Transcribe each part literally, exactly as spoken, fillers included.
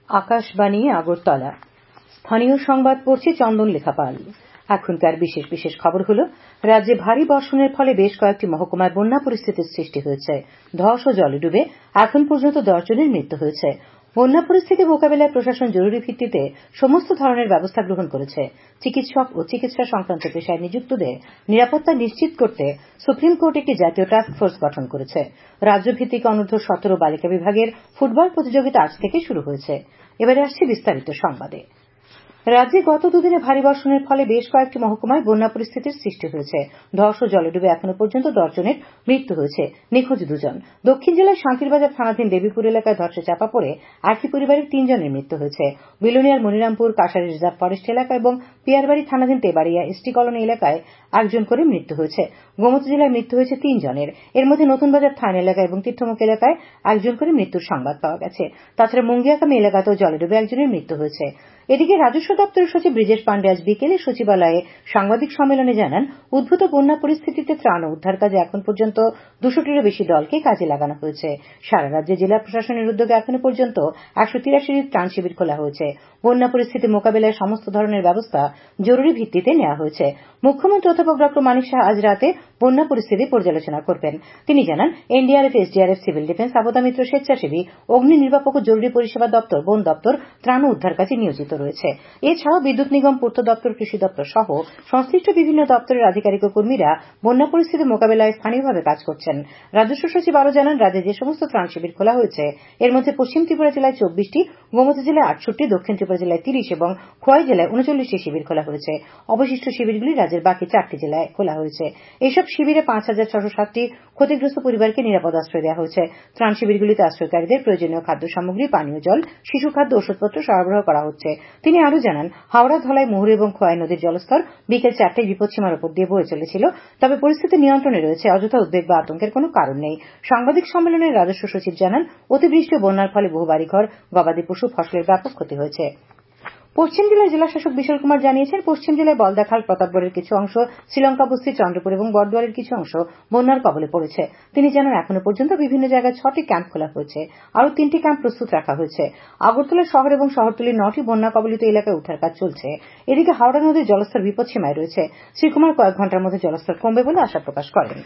আকাশবাণী আগরতলা। স্থানীয় সংবাদ পড়ছে চন্দন লেখাপাল। এখনকার বিশেষ বিশেষ খবর হল, রাজ্যে ভারী বর্ষণের ফলে বেশ কয়েকটি মহকুমায় বন্যা পরিস্থিতির সৃষ্টি হয়েছে। ধস ও জলে ডুবে এখন পর্যন্ত দশ জনের মৃত্যু হয়েছে। বন্যা পরিস্থিতি মোকাবিলায় প্রশাসন জরুরি ভিত্তিতে সমস্ত ধরনের ব্যবস্থা গ্রহণ করেছে। চিকিৎসক ও চিকিৎসা সংক্রান্ত পেশায় নিযুক্তদের নিরাপত্তা নিশ্চিত করতে সুপ্রিম কোর্ট একটি জাতীয় টাস্ক ফোর্স গঠন করেছে। রাজ্যভিত্তিক অনূর্ধ্ব সতেরো বালিকা বিভাগের ফুটবল প্রতিযোগিতা আজ থেকে শুরু হয়েছে। এবারে আসছে বিস্তারিত সংবাদে। রাজ্যে গত দুদিনে ভারী বর্ষণের ফলে বেশ কয়েকটি মহকুমায় বন্যা পরিস্থিতির সৃষ্টি হয়েছে। ধস ও জলে ডুবে এখনো পর্যন্ত দশ জনের মৃত্যু হয়েছে, নিখোঁজ দুজন। দক্ষিণ জেলার শান্তিরবাজার থানাধীন দেবীপুর এলাকায় ধসে চাপা পড়ে একই পরিবারের তিনজনের মৃত্যু হয়েছে। বিলোনিয়ার মনিরামপুর কাশারি রিজার্ভ ফরেস্ট এলাকা এবং পিয়ারবাড়ি থানাধীন তেবাড়িয়া এসটি কলোনি এলাকায় একজন করে মৃত্যু হয়েছে। গোমতী জেলায় মৃত্যু হয়েছে তিন জনের। এর মধ্যে নতুনবাজার থান এলাকা এবং তীর্থমুখ এলাকায় একজন করে মৃত্যুর সংবাদ পাওয়া গেছে। তাছাড়া মুঙ্গিয়াকামী এলাকাতেও জলে ডুবে একজনের মৃত্যু হয়েছে। এদিকে রাজস্ব দপ্তরের সচিব ব্রিজেশ পান্ডে আজ বিকেলে সচিবালয়ে সাংবাদিক সম্মেলনে জানান, উদ্ভূত বন্যা পরিস্থিতিতে ত্রাণ ও উদ্ধার কাজে এখন পর্যন্ত দুশোটিরও বেশি দলকে কাজে লাগানো হয়েছে। সারা রাজ্যে জেলা প্রশাসনের উদ্যোগে এখনো পর্যন্ত একশো তিরাশিটি ত্রাণ শিবির খোলা হয়েছে। বন্যা পরিস্থিতি মোকাবিলায় সমস্ত ধরনের ব্যবস্থা জরুরি ভিত্তিতে নেওয়া হয়েছে। মুখ্যমন্ত্রী অধ্যাপক ডক্টর মানিক সাহা আজ রাতে বন্যা পরিস্থিতি পর্যালোচনা করবেন। তিনি জানান, NDRF, SDRF, civil defence, Aapda Mitra, স্বেচ্ছাসেবী, অগ্নি নির্বাপক ও জরুরি পরিষেবা দপ্তর, বন দপ্তর ত্রাণ ও উদ্ধার কাজে নিয়োজিত রয়েছে। এছাড়াও বিদ্যুৎ নিগম, পূর্ত দপ্তর, কৃষি দপ্তর সহ সংশ্লিষ্ট বিভিন্ন দপ্তরের আধিকারিক ও কর্মীরা বন্যা পরিস্থিতি মোকাবিলায় স্থানীয়ভাবে কাজ করছেন। রাজস্ব সচিব আরও জানান, রাজ্যে যে সমস্ত ত্রাণ শিবির খোলা হয়েছে এর মধ্যে পশ্চিম ত্রিপুরা জেলায় চব্বিশটি, গোমতী জেলায় আটষট্টি, দক্ষিণ ত্রিপুরা জেলায় তিরিশ এবং খোয়াই জেলায় উনচল্লিশটি শিবির খোলা হয়েছে। অবশিষ্ট শিবিরগুলি রাজ্যের বাকি চারটি জেলায় খোলা হয়েছে। এইসব শিবিরে পাঁচ হাজার ছশো ষাটটি ক্ষতিগ্রস্ত পরিবারকে নিরাপদ আশ্রয় দেওয়া হয়েছে। ত্রাণ শিবিরগুলিতে আশ্রয়কারীদের প্রয়োজনীয় খাদ্য সামগ্রী, পানীয় জল, শিশু খাদ্য, ওষুধপত্র সরবরাহ করা হচ্ছে। তিনি আরও জানান, হাওড়া, ধলাই, মুহুরী এবং খোয়াই নদীর জলস্তর বিকেল চারটায় বিপদসীমার উপর দিয়ে বয়ে চলেছিল। তবে পরিস্থিতি নিয়ন্ত্রণে রয়েছে, অযথা উদ্বেগ বা আতঙ্কের কোনো কারণ নেই। সাংবাদিক সম্মেলনে রাজস্ব সচিব জানান, অতিবৃষ্টি ও বন্যার ফলে বহু বাড়িঘর, গবাদি পশু, ফসলের ব্যাপক ক্ষতি হয়েছে। পশ্চিম জেলার জেলাশাসক বিশাল কুমার জানিয়েছেন, পশ্চিম জেলায় বলদাখাল, প্রতাপগড়ের কিছু অংশ, শ্রীলঙ্কা বস্তি, চন্দ্রপুর এবং বড়দুয়ারের কিছু অংশ বন্যার কবলে পড়েছে। তিনি জানান, এখনো পর্যন্ত বিভিন্ন জায়গায় ছটি ক্যাম্প খোলা হয়েছে, আরও তিনটি ক্যাম্প প্রস্তুত রাখা হয়েছে। আগরতলা শহর এবং শহরতলির নটি বন্যা কবলিত এলাকায় উদ্ধার কাজ চলছে। এদিকে হাওড়া নদীর জলস্তর বিপদসীমায় রয়েছে। শ্রী কুমার কয়েক ঘন্টার মধ্যে জলস্তর কমবে বলে আশা প্রকাশ করেন।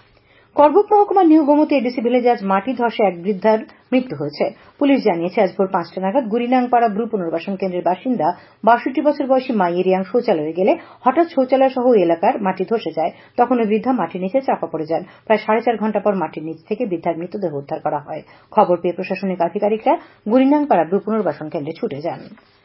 করবুক মহকুমার নিউ গোমতী এডিসি ভিলেজে আজ মাটি ধসে এক বৃদ্ধার মৃত্যু হয়েছে। পুলিশ জানিয়েছে, আজ ভোর পাঁচটা নাগাদ গুরিনাংপাড়া ব্রু পুনর্বাসন কেন্দ্রের বাসিন্দা বাষট্টি বছর বয়সী মাইয়ে রিয়াং শৌচালয়ে গেলে হঠাৎ শৌচালয় সহ এলাকার মাটি ধসে যায়। তখন ওই বৃদ্ধা মাটির নিচে চাপা পড়ে যান। প্রায় সাড়ে চার ঘন্টা পর মাটির নিচ থেকে বৃদ্ধার মৃতদেহ উদ্ধার করা হয়। খবর পেয়ে প্রশাসনিক আধিকারিকরা গুরিনাংপাড়া ব্রু পুনর্বাসন কেন্দ্রে ছুটে যান।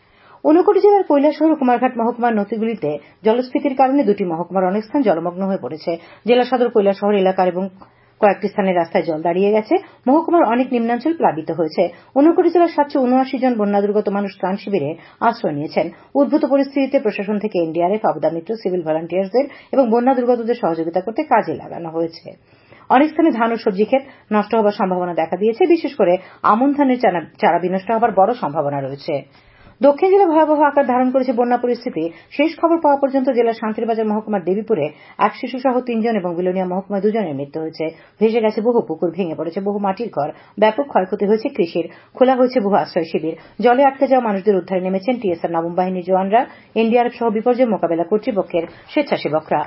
ঊনকোটি জেলার কৈলাসহর ও কুমারঘাট মহকুমার নদীগুলিতে জলস্ফীতির কারণে দুটি মহকুমার অনেক স্থান জলমগ্ন হয়ে পড়েছে। জেলা সদর কৈলাসহর এলাকার এবং কয়েকটি স্থানে রাস্তায় জল দাঁড়িয়ে গেছে। মহকুমার অনেক নিম্নাঞ্চল প্লাবিত হয়েছে। ঊনকোটি জেলার সাতশো উনআশি জন বন্যা দুর্গত মানুষ ত্রাণ শিবিরে আশ্রয় নিয়েছেন। উদ্ভূত পরিস্থিতিতে প্রশাসন থেকে এনডিআরএফ, আপদা মিত্র, সিভিল ভলান্টিয়ার্সদের এবং বন্যা দুর্গতদের সহযোগিতা করতে কাজে লাগানো হয়েছে। অনেক স্থানে ধান ও সবজি ক্ষেত নষ্ট হবার সম্ভাবনা দেখা দিয়েছে। বিশেষ করে আমন ধানের চারা বিনষ্ট হবার বড় সম্ভাবনা রয়েছে। দক্ষিণ জেলা ভয়াবহ আকার ধারণ করেছে বন্যা পরিস্থিতি। শেষ খবর পাওয়া পর্যন্ত জেলার শান্তিরবাজার মহকুমার দেবীপুরে এক শিশু সহ তিনজন এবং বিলোনিয়া মহকুমায় দুজনের মৃত্যু হয়েছে। ভেসে গেছে বহু পুকুর, ভেঙে পড়েছে বহু মাটির ঘর, ব্যাপক ক্ষয়ক্ষতি হয়েছে কৃষির। খোলা হয়েছে বহু আশ্রয় শিবির। জলে আটকে যাওয়া মানুষদের উদ্ধারে নেমেছেন টিএসআর, নবম বাহিনীর জওয়ানরা, এনডিআরএফ সহ বিপর্যয় মোকাবেলা কর্তৃপক্ষের স্বেচ্ছাসেবকরা।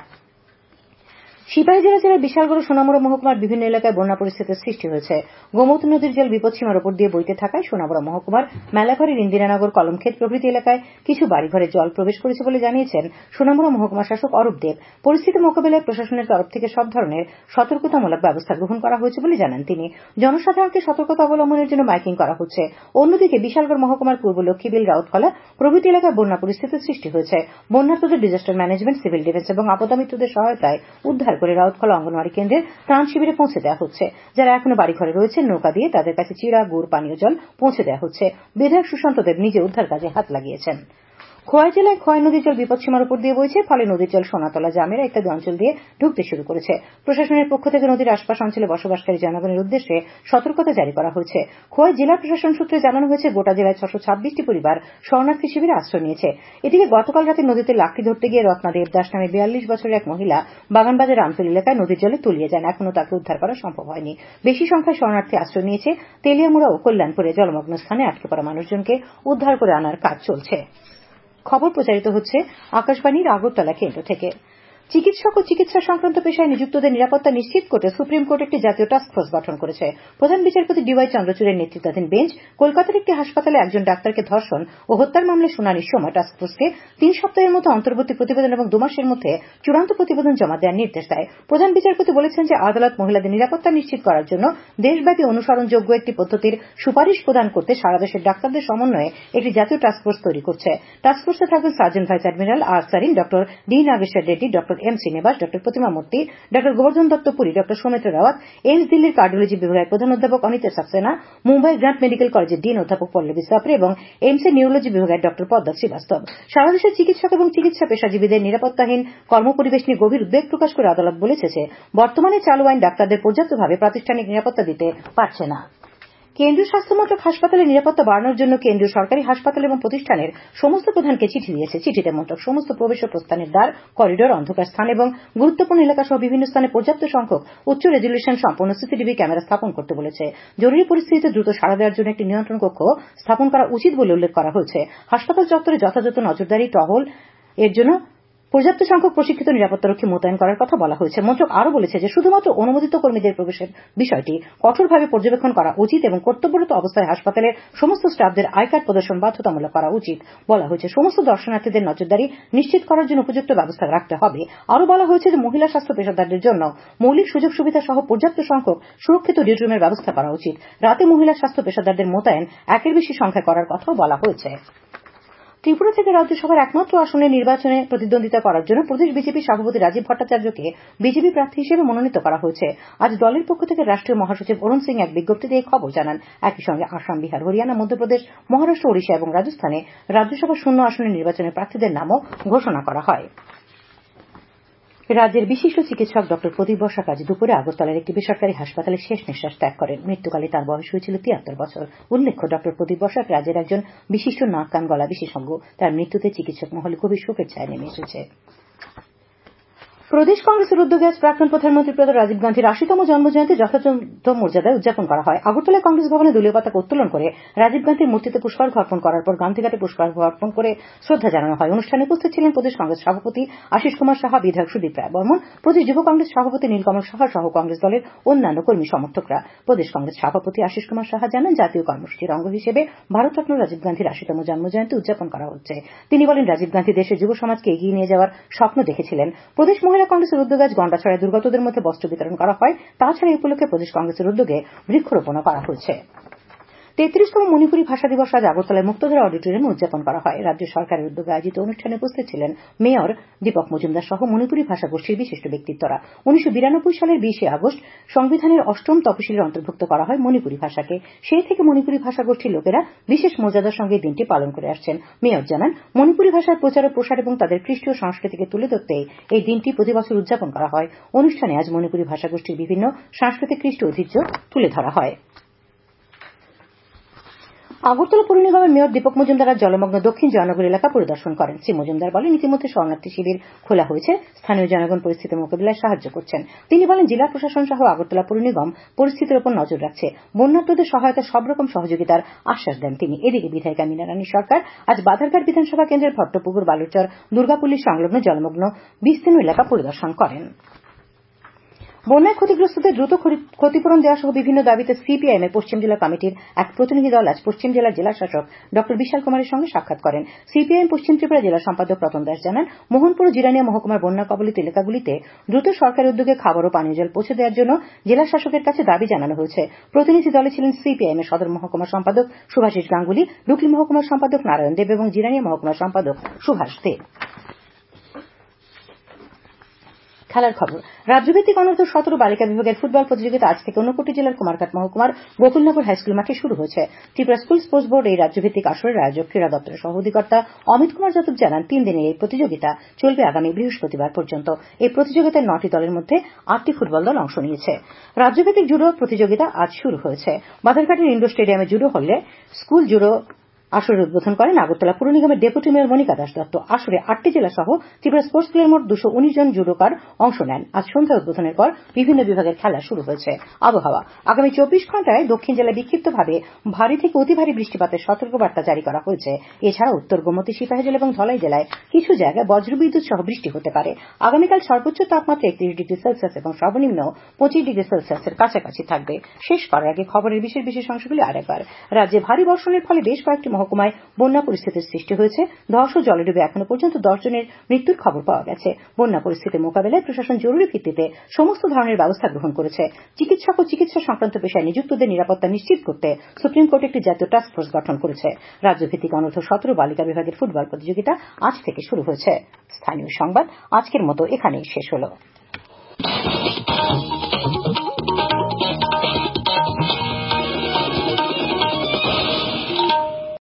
সিপাহীজলা জেলার বিশালগড় ও সোনামুড়া মহকুমার বিভিন্ন এলাকায় বন্যা পরিস্থিতির সৃষ্টি হয়েছে। গোমতী নদীর জল বিপদসীমার উপর দিয়ে বইতে থাকায় সোনামুড়া মহকুমার মেলাঘরের ইন্দিরানগর, কলমক্ষেত প্রভৃতি এলাকায় কিছু বাড়িঘরে জল প্রবেশ করেছে বলে জানিয়েছেন সোনামুড়া মহকুমা শাসক অরূপ দেব। পরিস্থিতি মোকাবিলায় প্রশাসনের তরফ থেকে সব ধরনের সতর্কতামূলক ব্যবস্থা গ্রহণ করা হয়েছে বলে জানান তিনি। জনসাধারণকে সতর্কতা অবলম্বনের জন্য মাইকিং করা হচ্ছে। অন্যদিকে বিশালগড় মহকুমার পূর্ব লক্ষ্মীবিল, রাউতখলা প্রভৃতি এলাকায় বন্যা পরিস্থিতির সৃষ্টি হয়েছে। বন্যার্তদের ডিজাস্টার ম্যানেজমেন্ট, সিভিল ডিফেন্স এবং আপদা মিত্রদের সহায়তায় উদ্ধার করে রাউতখলা অঙ্গনওয়াড়ি কেন্দ্রের ত্রাণ শিবিরে পৌঁছে দেওয়া হচ্ছে। যারা এখনো বাড়িঘরে রয়েছেন, নৌকা দিয়ে তাদের কাছে চিড়া, গুড়, পানীয় জল পৌঁছে দেওয়া হচ্ছে। বিধায়ক সুশান্ত দেব নিজে উদ্ধার কাজে হাত লাগিয়েছেন। খোয়াই জেলায় খোয়াই নদীর জল বিপদসীমার উপর দিয়ে বইছে, ফলে নদীর জল সোনাতলা, জামেরা ইত্যাদি অঞ্চল দিয়ে ঢুকতে শুরু করেছে। প্রশাসনের পক্ষ থেকে নদীর আশপাশ অঞ্চলে বসবাসকারী জনগণের উদ্দেশ্যে সতর্কতা জারি করা হয়েছে। খোয়াই জেলা প্রশাসন সূত্রে জানানো হয়েছে, গোটা জেলায় ছশো ছাব্বিশটি পরিবার শরণার্থী শিবিরে আশ্রয় নিয়েছে। এদিকে গতকাল রাতে নদীতে লাকড়ি ধরতে গিয়ে রত্না দেবদাস নামে বিয়াল্লিশ বছরের এক মহিলা বাগানবাজার আমতলী এলাকায় নদীর জলে তলিয়ে যান। এখনও তাকে উদ্ধার করা সম্ভব হয়নি। বেশি সংখ্যায় শরণার্থী আশ্রয় নিয়েছে তেলিয়ামুড়া ও কল্যাণপুরে। জলমগ্ন স্থানে আটকে পড়া মানুষজনকে উদ্ধার করে আনার কাজ চলছে। খবর প্রচারিত হচ্ছে আকাশবাণীর আগরতলা কেন্দ্র থেকে। চিকিৎসক ও চিকিৎসা সংক্রান্ত পেশায় নিযুক্তদের নিরাপত্তা নিশ্চিত করতে সুপ্রিম কোর্ট একটি জাতীয় টাস্কফোর্স গঠন করেছে। প্রধান বিচারপতি ডিওয়াই চন্দ্রচূড়ের নেতৃত্বাধীন বেঞ্চ কলকাতার একটি হাসপাতালে একজন ডাক্তারকে ধর্ষণ ও হত্যার মামলায় শুনানির সময় টাস্কফোর্সকে তিন সপ্তাহের মধ্যে অন্তর্বর্তী প্রতিবেদন এবং দু মাসের মধ্যে চূড়ান্ত প্রতিবেদন জমা দেওয়ার নির্দেশ দেয়। প্রধান বিচারপতি বলেছেন যে আদালত মহিলাদের নিরাপত্তা নিশ্চিত করার জন্য দেশব্যাপী অনুসরণযোগ্য একটি পদ্ধতির সুপারিশ প্রদান করতে সারা দেশের ডাক্তারদের সমন্বয়ে একটি জাতীয় টাস্কফোর্স তৈরি করছে। টাস্কফোর্সে থাকবেন surgeon vice admiral R Sarin, doctor D Nageshwar Reddy, doctor M Srinivas, doctor Pratima Murthy, doctor Govardhan Dutt Puri, doctor Soumitra Rawat, AIIMS দিল্লির কার্ডিওলজি বিভাগের প্রধান অধ্যাপক অনিতা সাক্সেনা, মুম্বাই গ্রান্ট মেডিকেল কলেজের ডিন অধ্যাপক পল্লবী সাপরে এবং এইমসের নিউরোলজি বিভাগের ডক্টর পদ্মা শ্রীবাস্তব। সারা দেশের চিকিৎসক এবং চিকিৎসা পেশাজীবীদের নিরাপত্তাহীন কর্মপরিবেশ নিয়ে গভীর উদ্বেগ প্রকাশ করে আদালত বলেছে যে বর্তমানে চালু আইন ডাক্তারদের পর্যাপ্তভাবে প্রাতিষ্ঠানিক নিরাপত্তা দিতে পারছে না। কেন্দ্রীয় স্বাস্থ্যমন্ত্রক হাসপাতালের নিরাপত্তা বাড়ানোর জন্য কেন্দ্রীয় সরকারি হাসপাতাল এবং প্রতিষ্ঠানের সমস্ত প্রধানকে চিঠি দিয়েছে। চিঠিতে মন্ত্রক সমস্ত প্রবেশ ও প্রস্থানের দ্বার, করিডোর, অন্ধকার স্থান এবং গুরুত্বপূর্ণ এলাকা সহ বিভিন্ন স্থানে পর্যাপ্ত সংখ্যক উচ্চ রেজুলেশন সম্পন্ন সিসিটিভি ক্যামেরা স্থাপন করতে বলেছে। জরুরি পরিস্থিতিতে দ্রুত সাড়া দেওয়ার জন্য একটি নিয়ন্ত্রণ কক্ষ স্থাপন করা উচিত বলে উল্লেখ করা হয়েছে। হাসপাতাল চত্বরে যথাযথ নজরদারি, টহল এর জন্য পর্যাপ্ত সংখ্যক প্রশিক্ষিত নিরাপত্তারক্ষী মোতায়েন করার কথা বলা হয়েছে। মন্ত্রক আরও বলেছে যে শুধুমাত্র অনুমোদিত কর্মীদের প্রবেশের বিষয়টি কঠোরভাবে পর্যবেক্ষণ করা উচিত এবং কর্তব্যরত অবস্থায় হাসপাতালের সমস্ত স্টাফদের আই কার্ড প্রদর্শন বাধ্যতামূলক করা উচিত। বলা হয়েছে সমস্ত দর্শনার্থীদের নজরদারি নিশ্চিত করার জন্য উপযুক্ত ব্যবস্থা রাখতে হবে। আরও বলা হয়েছে যে মহিলা স্বাস্থ্য পেশাদারদের জন্য মৌলিক সুযোগ সুবিধা সহ পর্যাপ্ত সংখ্যক সুরক্ষিত ডিউটি রুমের ব্যবস্থা করা উচিত। রাতে মহিলা স্বাস্থ্য পেশাদারদের মোতায়েন একের বেশি সংখ্যায় করার কথাও বলা হয়েছে। ত্রিপুরা থেকে রাজ্যসভার একমাত্র আসনে নির্বাচনে প্রতিদ্বন্দ্বিতা করার জন্য প্রদেশ বিজেপি সভাপতি রাজীব ভট্টাচার্যকে বিজেপি প্রার্থী হিসেবে মনোনীত করা হয়েছে। আজ দলের পক্ষ থেকে রাষ্ট্রীয় মহাসচিব অরুণ সিং এক বিজ্ঞপ্তিতে এই খবর জানান। একই সঙ্গে আসাম, বিহার, হরিয়ানা, মধ্যপ্রদেশ, মহারাষ্ট্র, ওড়িশা এবং রাজস্থানে রাজ্যসভা শূন্য আসনে নির্বাচনের প্রার্থীদের নামও ঘোষণা করা হয়। রাজ্যের বিশিষ্ট চিকিৎসক ডক্টর প্রদীপ বসাক আজ দুপুরে আগরতলার একটি বেসরকারি হাসপাতালে শেষ নিঃশ্বাস ত্যাগ করেন। মৃত্যুকালে তাঁর বয়স হয়েছিল তিয়াত্তর বছর। উল্লেখ্য, ডক্টর প্রদীপ বসাক রাজ্যের একজন বিশিষ্ট নাক কান গলা বিশেষজ্ঞ। তার মৃত্যুতে চিকিৎসক মহলে গভীর শোকের ছায়া নেমে এসেছে। প্রদেশ কংগ্রেসের উদ্যোগে আজ প্রাক্তন প্রধানমন্ত্রী প্রয়াত রাজীব গান্ধীর আশিতম জন্মজয়ন্তী যথাযথ মর্যাদায় উদযাপন করা হয়। আগরতলায় কংগ্রেস ভবনে দলীয় পতাকা উত্তোলন করে রাজীব গান্ধীর মূর্তিতে পুষ্পার্ঘ্য অর্পণ করার পর গান্ধীঘাটে পুষ্পার্ঘ্য অর্পণ করে শ্রদ্ধা জানানো হয়। অনুষ্ঠানে উপস্থিত ছিলেন প্রদেশ কংগ্রেস সভাপতি আশিস কুমার সাহা, বিধায়ক সুদীপ রায় বর্মন, প্রদেশ যুব কংগ্রেস সভাপতি নীলকমল সাহা সহ কংগ্রেস দলের অন্যান্য কর্মী সমর্থকরা। প্রদেশ কংগ্রেস সভাপতি আশিস কুমার সাহা জানান, জাতীয় কর্মসূচির অঙ্গ হিসেবে ভারতরত্ন রাজীব গান্ধীর আশিতম জন্মজয়ন্তী উদযাপন করা হচ্ছে। তিনি বলেন, রাজীব গান্ধী দেশের যুব সমাজকে এগিয়ে নিয়ে যাওয়ার স্বপ্ন দেখেছিলেন। প্রদেশ মহিলা কংগ্রেসের উদ্যোগে গন্ডাছড়ায় দুর্গতদের মধ্যে বস্ত্র বিতরণ করা হয়। তাছাড়া এই উপলক্ষে প্রদেশ কংগ্রেসের উদ্যোগে বৃক্ষরোপণ করা হয়েছে। তেত্রিশতম মণিপুরী ভাষা দিবস আজ আগরতলায় মুক্তধারা অডিটোরিয়ামে উদযাপন করা হয়। রাজ্য সরকারের উদ্যোগে আয়োজিত অনুষ্ঠানে উপস্থিত ছিলেন মেয়র দীপক মজুমদার সহ মণিপুরী ভাষা গোষ্ঠীর বিশিষ্ট ব্যক্তিত্বরা। উনিশশো বিরানব্বই সালের বিশে আগস্ট সংবিধানের অষ্টম তফসিলের অন্তর্ভুক্ত করা হয় মণিপুরী ভাষাকে। সেই থেকে মণিপুরী ভাষা গোষ্ঠীর লোকেরা বিশেষ মর্যাদার সঙ্গে দিনটি পালন করে আসছেন। মেয়র জানান, মণিপুরী ভাষার প্রচার ও প্রসার এবং তাদের খ্রিস্টীয় সংস্কৃতিকে তুলে ধরতে এই দিনটি প্রতি বছর উদযাপন করা হয়। অনুষ্ঠানে আজ মণিপুরী ভাষা গোষ্ঠীর বিভিন্ন সাংস্কৃতিক খ্রিস্টীয় ঐতিহ্য তুলে ধরা হয়। আগরতলা পৌর নিগমের মেয়র দীপক মজুমদার আজ জলমগ্ন দক্ষিণ জয়নগর এলাকা পরিদর্শন করেন। শ্রী মজুমদার বলেন, ইতিমধ্যে শরণার্থী শিবির খোলা হয়েছে, স্থানীয় জনগণ পরিস্থিতি মোকাবিলায় সাহায্য করছেন। তিনি বলেন, জেলা প্রশাসন সহ আগরতলা পৌর নিগম পরিস্থিতির উপর নজর রাখছে। বন্যার্তদের সহায়তা সব রকম সহযোগিতার আশ্বাস দেন তিনি। এদিকে বিধায়িকা মীনা রানী সরকার আজ বাধারঘাট বিধানসভা কেন্দ্রের ভট্টপুকুর, বালুরচর, দুর্গাপল্লী সংলগ্ন জলমগ্ন বিস্তীর্ণ এলাকা পরিদর্শন করেন। বন্যায় ক্ষতিগ্রস্তদের দ্রুত ক্ষতিপূরণ দেওয়া সহ বিভিন্ন দাবিতে সিপিআইএম এর পশ্চিম জেলা কমিটির এক প্রতিনিধি দল আজ পশ্চিম জেলার জেলা শাসক ডক্টর বিশাল কুমারের সঙ্গে সাক্ষাৎ করেন। সিপিআইএম পশ্চিম ত্রিপুরা জেলা সম্পাদক রতন দাস জানান, মোহনপুর ও জিরানিয়া মহকুমার বন্যা কবলিত এলাকাগুলিতে দ্রুত সরকারি উদ্যোগে খাবার ও পানীয় জল পৌঁছে দেওয়ার জন্য জেলা শাসকের কাছে দাবি জানানো হয়েছে। প্রতিনিধি দলে ছিলেন সিপিআইএম এর সদর মহকুমার সম্পাদক সুভাষিস গাঙ্গুলি, ডুকলি মহকুমার সম্পাদক নারায়ণ দেব এবং জিরানিয়া মহকুমার সম্পাদক সুভাষ দেব। খেলার খবর। রাজ্যভিত্তিক অনূর্ধ্ব সতেরো বালিকা বিভাগের ফুটবল প্রতিযোগিতা আজ থেকে ঊনকোটি জেলার কুমারঘাট মহকুমার গোকুলনগর হাইস্কুল মাঠে শুরু হয়েছে। ত্রিপুরা স্কুল স্পোর্টস বোর্ড এই রাজ্যভিত্তিক আসরের আয়োজক। ক্রীড়া দপ্তরের সহ অধিকর্তা অমিত কুমার যাদব জানান, তিন দিনের এই প্রতিযোগিতা চলবে আগামী বৃহস্পতিবার পর্যন্ত। এই প্রতিযোগিতায় নটি দলের মধ্যে আটটি ফুটবল দল অংশ নিয়েছে। রাজ্যভিত্তিক জুডো প্রতিযোগিতা আজ শুরু হয়েছে। বাধারঘাটের ইন্ডোর স্টেডিয়ামে জুডো হলে স্কুল জুডো আসরের উদ্বোধন করেন আগরতলা পুর নিগমের ডেপুটি মেয়র মনিকা দাস দত্ত। আসরে আটটি জেলা সহ ত্রিপুরা স্পোর্টস স্কুলের মোট দুশো উনিশ জন জুডোকার অংশ নেন। আজ সন্ধ্যায় উদ্বোধনের পর বিভিন্ন বিভাগের খেলা শুরু হয়েছে। আবহাওয়া। আগামী চব্বিশ ঘন্টায় দক্ষিণ জেলায় বিক্ষিপ্তভাবে ভারী থেকে অতি ভারী বৃষ্টিপাতের সতর্কবার্তা জারি করা হয়েছে। এছাড়া উত্তর গোমতী, সিপাহীজলা এবং ধলাই জেলায় কিছু জায়গায় বজ্রবিদ্যুৎ সহ বৃষ্টি হতে পারে। আগামীকাল সর্বোচ্চ তাপমাত্রা একত্রিশ ডিগ্রি সেলসিয়াস এবং সর্বনিম্ন পঁচিশ ডিগ্রি সেলসিয়াসের কাছাকাছি থাকবে। শেষ করার আগে খবরের বিশেষ বিশেষ অংশগুলি আরেকবার। রাজ্যে ভারী বর্ষণের ফলে বেশ কয়েকটি মহকুমায় বন্যা পরিস্থিতির সৃষ্টি হয়েছে। ধস ও জলে ডুবে এখনো পর্যন্ত দশ জনের মৃত্যুর খবর পাওয়া গেছে। বন্যা পরিস্থিতি মোকাবেলায় প্রশাসন জরুরি ভিত্তিতে সমস্ত ধরনের ব্যবস্থা গ্রহণ করেছে। চিকিৎসক ও চিকিৎসা সংক্রান্ত পেশায় নিযুক্তদের নিরাপত্তা নিশ্চিত করতে সুপ্রিম কোর্ট একটি জাতীয় টাস্ক ফোর্স গঠন করেছে। রাজ্যভিত্তিক অনূর্ধ্ব সতেরো বালিকা বিভাগের ফুটবল প্রতিযোগিতা আজ থেকে শুরু হয়েছে। স্থানীয় সংবাদ আজকের মতো এখানেই শেষ হলো।